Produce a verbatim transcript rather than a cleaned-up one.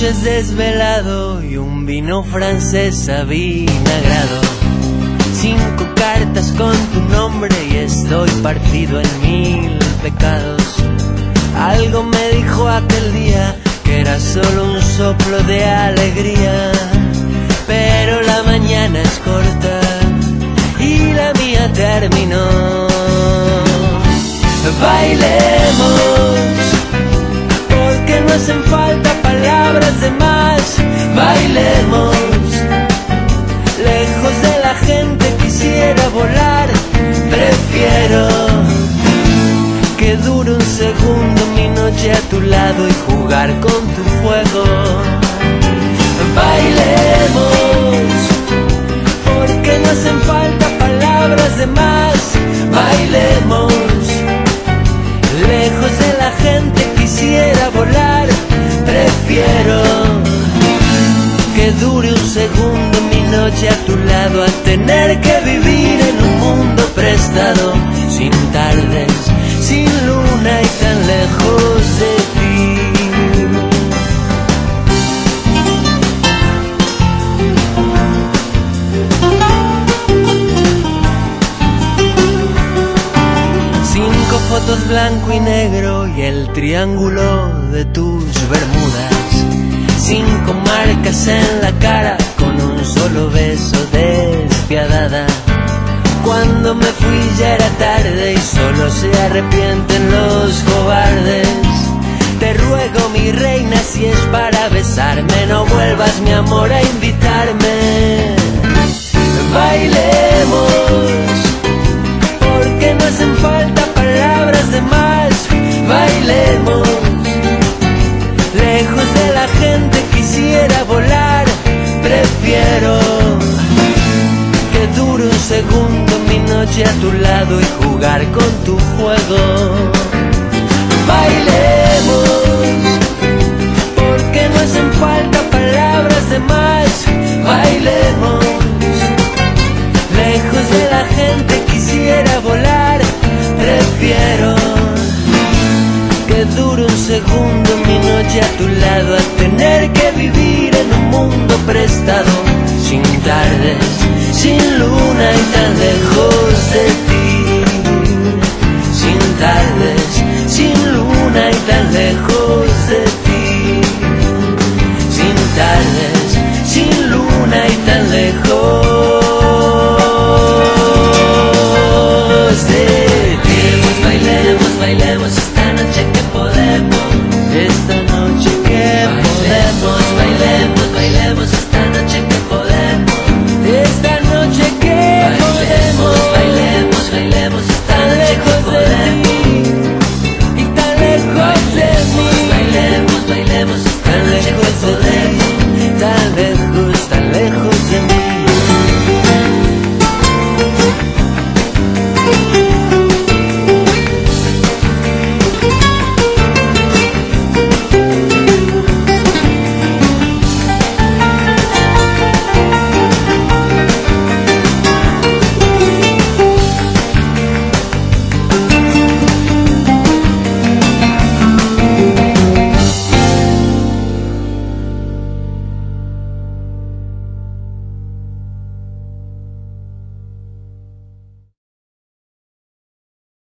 noches desvelado y un vino francés avinagrado. Cinco cartas con tu nombre y estoy partido en mil pecados. Algo me dijo aquel día que era solo un soplo de alegría, pero la mañana es corta y la mía terminó. Bailemos, porque no hacen falta palabras de más. Bailemos, lejos de la gente quisiera volar. Prefiero que dure un segundo mi noche a tu lado y jugar con tu fuego. Bailemos, porque no hacen falta palabras de más. Bailemos, lejos de la gente quisiera volar. Prefiero que dure un segundo mi noche a tu lado a tener que vivir en un mundo prestado, sin tardes, sin luna y tan lejos de ti. Cinco fotos blanco y negro y el triángulo de tus bermudas. Cinco marcas en la cara con un solo beso despiadada. Cuando me fui ya era tarde y solo se arrepienten los cobardes. Te ruego, mi reina, si es para besarme, no vuelvas, mi amor, a invitarme. Bailemos, porque no hacen falta palabras de más. Bailemos, lejos de la gente quisiera volar. Prefiero que dure un segundo mi noche a tu lado y jugar con tu fuego. Bailemos, porque no hacen falta palabras de más. Bailemos, lejos de la gente quisiera volar. Prefiero que dure un segundo mi noche a tu lado a tener que vivir en un mundo prestado, sin tardes, sin luna y tan lejos de ti.